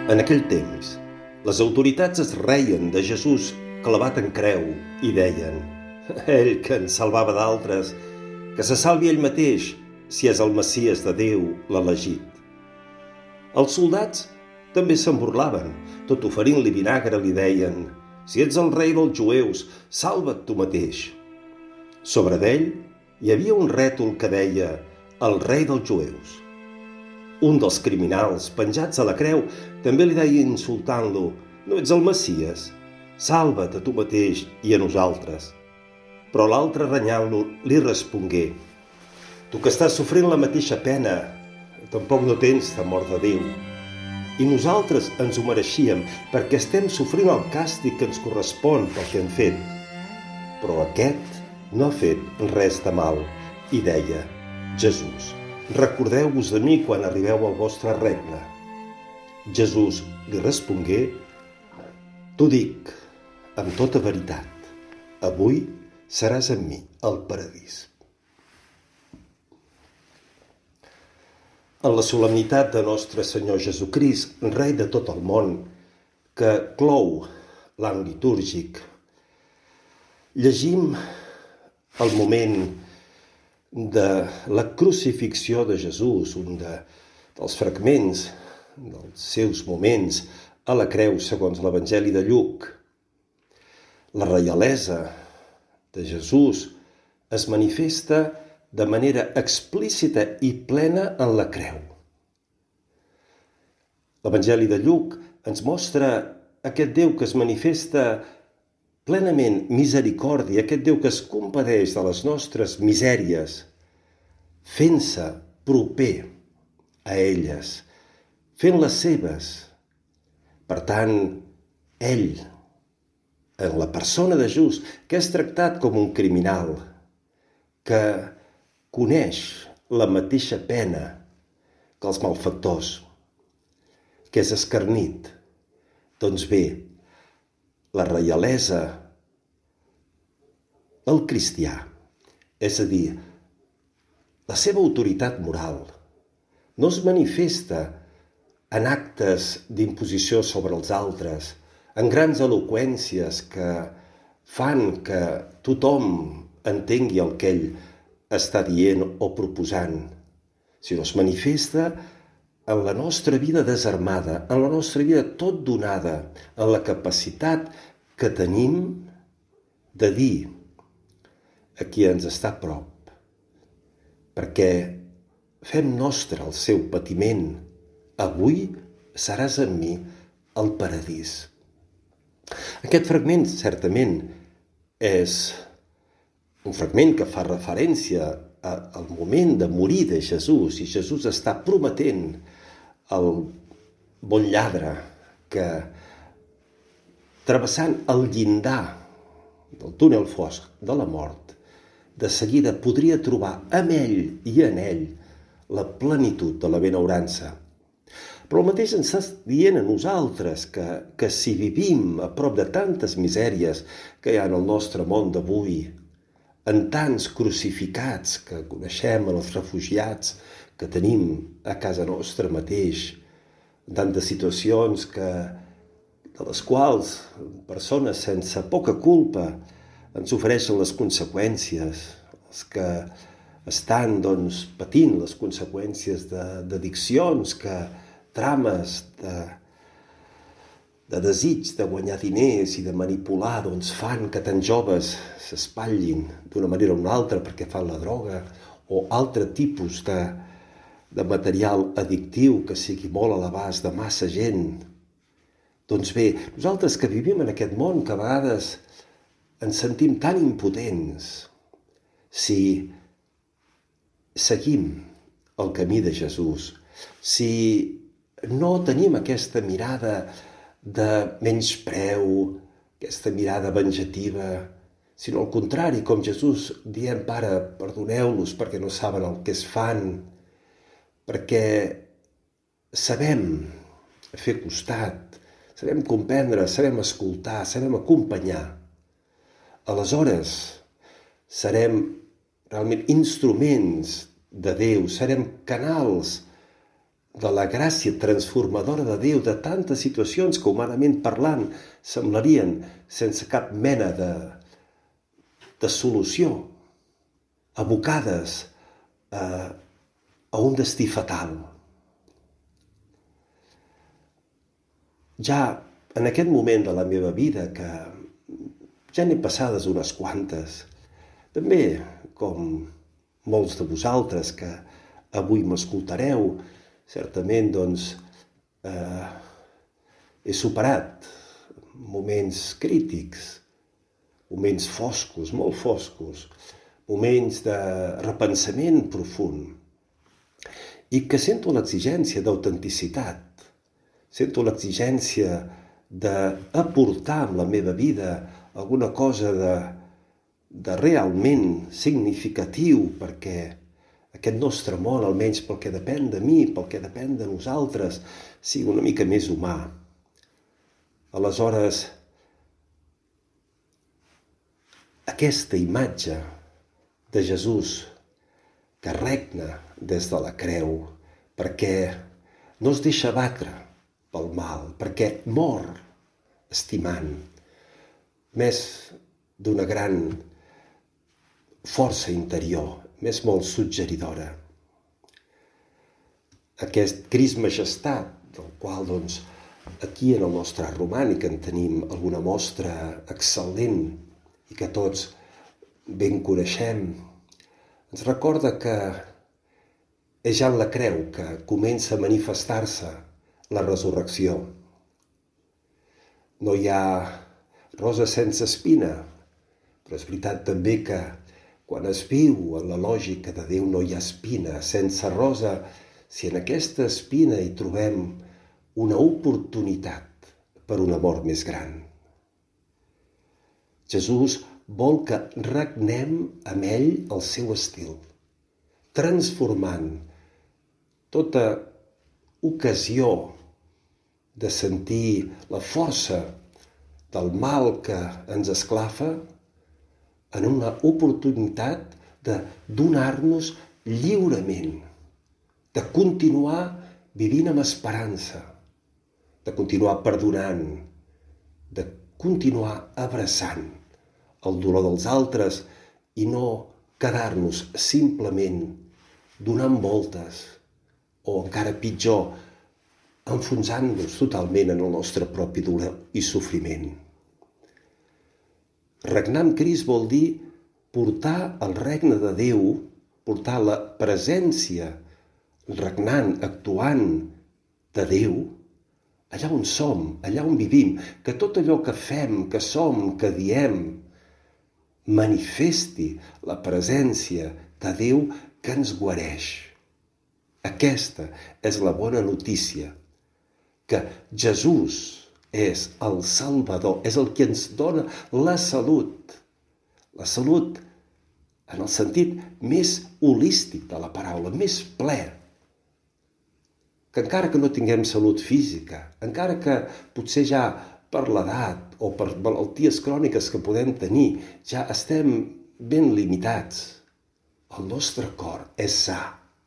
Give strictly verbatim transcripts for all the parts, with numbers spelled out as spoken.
En aquell temps, les autoritats es reien de Jesús clavat en creu i deien: ell que en salvava d'altres, que se salvi ell mateix, si és el Messies de Déu, l'elegit. Els soldats també se'n burlaven, tot oferint-li vinagre li deien: si ets el rei dels jueus, salva't tu mateix. Sobre d'ell hi havia un rètol que deia: el rei dels jueus. Un dels criminals penjats a la creu també li deia insultant-lo: no ets el Messies? Salva't a tu mateix i a nosaltres. Però l'altre, renyant-lo, li respongué: tu que estàs sofrint la mateixa pena, tampoc no tens temor de Déu. I nosaltres ens ho mereixíem perquè estem sofrint el càstig que ens correspon pel que hem fet. Però aquest no ha fet res de mal. I deia: Jesús, recordeu-vos de mi quan arribeu al vostre regne. Jesús li respongué: t'ho dic amb tota veritat, avui seràs amb mi al paradís. En la solemnitat de nostre Senyor Jesucrist, Rei de tot el món, que clou l'any litúrgic, llegim el moment de la crucifixió de Jesús, un de, dels fragments dels seus moments a la creu segons l'Evangeli de Lluc. La reialesa de Jesús es manifesta de manera explícita i plena en la creu. L'Evangeli de Lluc ens mostra aquest Déu que es manifesta plenament misericòrdia, aquest Déu que es compadeix de les nostres misèries, fent-se proper a elles, fent-les seves. Per tant, ell, en la persona de Jesús, que és tractat com un criminal, que coneix la mateixa pena que els malfactors, que és escarnit, doncs bé, la reialesa del cristià, és a dir, la seva autoritat moral, no es manifesta en actes d'imposició sobre els altres, en grans eloqüències que fan que tothom entengui el que ell està dient o proposant, sinó es manifesta en la nostra vida desarmada, en la nostra vida tot donada, en la capacitat que tenim de dir a qui ens està a prop, perquè fem nostre el seu patiment. Avui seràs amb mi al paradís. Aquest fragment, certament, és un fragment que fa referència al moment de morir de Jesús, i Jesús està prometent al bon lladre que, travessant el llindar del túnel fosc de la mort, de seguida podria trobar amb ell i en ell la plenitud de la benaurança. Però el mateix ens està dient a nosaltres que, que si vivim a prop de tantes misèries que hi ha en el nostre món d'avui, en tants crucificats que coneixem, en els refugiats que tenim a casa nostra mateix, en tantes situacions que, de les quals persones sense poca culpa ens ofereixen les conseqüències, els que estan doncs, patint les conseqüències d'addiccions, que trames de, de desig de guanyar diners i de manipular doncs, fan que tants joves s'espatllin d'una manera o una altra perquè fan la droga o altre tipus de, de material addictiu que sigui molt a l'abast de massa gent. Doncs bé, nosaltres que vivim en aquest món que a vegades ens sentim tan impotents, si seguim el camí de Jesús, si no tenim aquesta mirada de menyspreu, aquesta mirada venjativa, sinó al contrari, com Jesús dient: Pare, perdoneu-los perquè no saben el que es fan, perquè sabem fer costat, sabem comprendre, sabem escoltar, sabem acompanyar. Aleshores serem realment instruments de Déu, serem canals de la gràcia transformadora de Déu, de tantes situacions que, humanament parlant, semblarien sense cap mena de, de solució, abocades a, a un destí fatal. Ja en aquest moment de la meva vida, que ja n'he passades unes quantes, també com molts de vosaltres que avui m'escoltareu, certament doncs eh, he superat moments crítics, moments foscos, molt foscos, moments de repensament profund, i que sento l'exigència d'autenticitat, sento l'exigència d'aportar amb la meva vida alguna cosa de, de realment significatiu perquè aquest nostre món, almenys pel que depèn de mi, pel que depèn de nosaltres, sigui una mica més humà. Aleshores, aquesta imatge de Jesús que regna des de la creu, perquè no es deixa batre pel mal, perquè mor estimant, més d'una gran força interior, més molt suggeridora. Aquest Crist Majestat, del qual doncs, aquí en el nostre art romànic en tenim alguna mostra excel·lent i que tots ben coneixem, ens recorda que és ja en la creu que comença a manifestar-se la resurrecció. No hi ha rosa sense espina, però és veritat també que quan es viu en la lògica de Déu no hi ha espina sense rosa, si en aquesta espina hi trobem una oportunitat per un amor més gran. Jesús vol que regnem amb ell el seu estil, transformant tota ocasió de sentir la força del mal que ens esclafa en una oportunitat de donar-nos lliurement, de continuar vivint amb esperança, de continuar perdonant, de continuar abraçant el dolor dels altres i no quedar-nos simplement donant voltes o, encara pitjor, enfonsant-nos totalment en el nostre propi dolor i sofriment. Regnar amb Crist vol dir portar el regne de Déu, portar la presència regnant, actuant de Déu, allà on som, allà on vivim, que tot allò que fem, que som, que diem, manifesti la presència de Déu que ens guareix. Aquesta és la bona notícia, que Jesús és el Salvador, és el que ens dona la salut. La salut en el sentit més holístic de la paraula, més ple. Que encara que no tinguem salut física, encara que potser ja per l'edat o per malalties cròniques que podem tenir, ja estem ben limitats, el nostre cor és sa.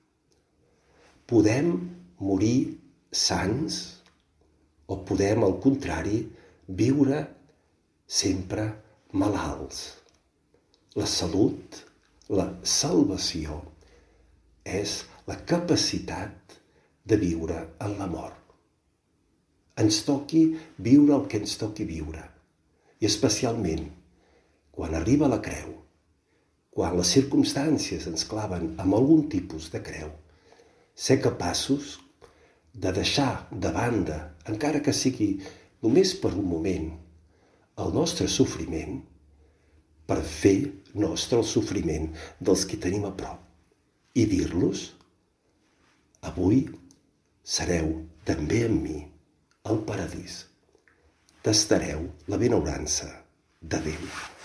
Podem morir sants o podem, al contrari, viure sempre malalts. La salut, la salvació, és la capacitat de viure en l'amor. Ens toqui viure el que ens toqui viure. I especialment, quan arriba la creu, quan les circumstàncies ens claven amb algun tipus de creu, ser capaços de deixar de banda, encara que sigui només per un moment, el nostre sofriment per fer nostre el sofriment dels que tenim a prop i dir-los: avui sereu també amb mi al paradís. Tastareu la benaurança de Déu.